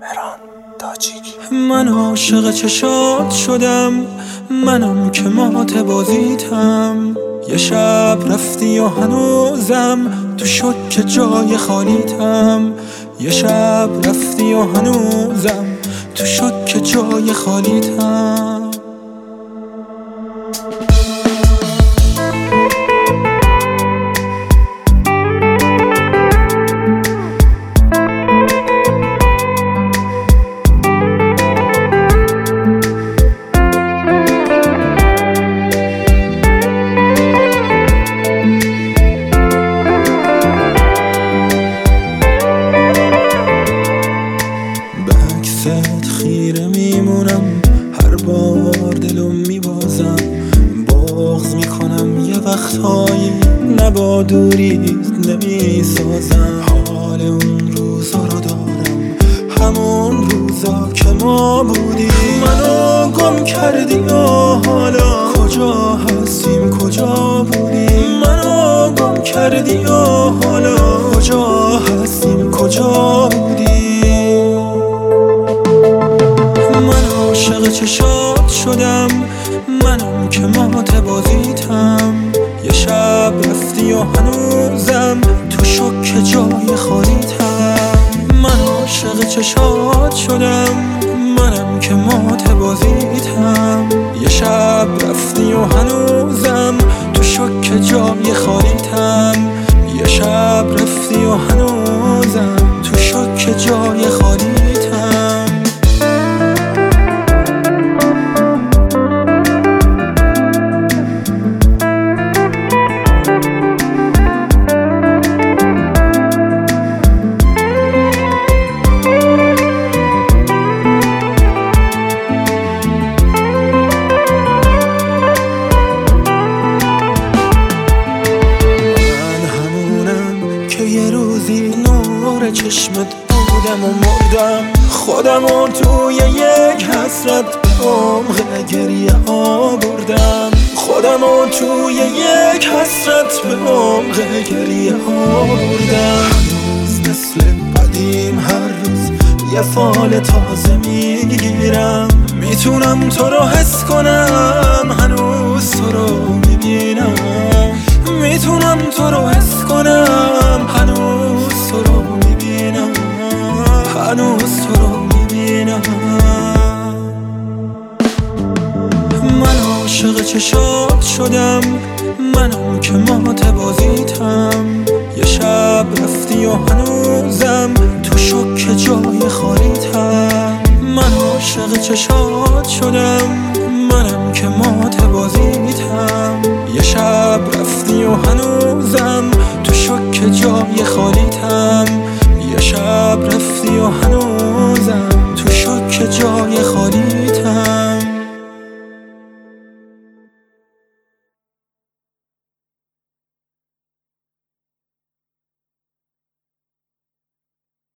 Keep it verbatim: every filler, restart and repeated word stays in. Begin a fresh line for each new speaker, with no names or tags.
مهران تاجیک.
من عاشق چشات شدم، منم که مات بازیتم. یه شب رفتی و هنوزم تو شک جای خالیتم. یه شب رفتی و هنوزم تو شک جای خالیتم. خیره میمونم هر بار دلو میبازم. بغض میکنم یه وقتهایی نه با دوریت نمیسازم. حال اون روزا رو دارم، همون روزا که ما بودیم. منو گم کردی و حالا کجا هستیم کجا بودیم. منو گم کردی و حالا کجا هستیم کجا بودیم. عاشق چشات شدم، منم که مات بازیتم. یه شب رفتی و هنوزم تو شک جای خالیتم. من عاشق چشات شدم، منم که مات بازیتم. یه شب رفتی و هنوزم تو شک جای خالیتم. یه شب رفتی و هنوزم تو شک جای خالیتم. نور چشمت بودم و مردم خودم و توی یک حسرت به عمق گریه ها بردم. خودم و توی یک حسرت به عمق گریه ها بردم. هنوز مثل قدیم هر روز یه فال تازه میگیرم. میتونم تو رو حس کنم، هنوز تو رو میبینم. میتونم تو رو حس کنم، هنوز تو رو میبینم. هنوز تو رو میبینم. من عاشق چشات شدم، منم که مات بازیتم. یه شب رفتی و هنوزم تو شک جای خالیتم. من عاشق چشات شدم، منم که مات بازیتم. یه شب رفتی و هنوزم تو شک جای خالیتم. یه شب رفتی و هنوزم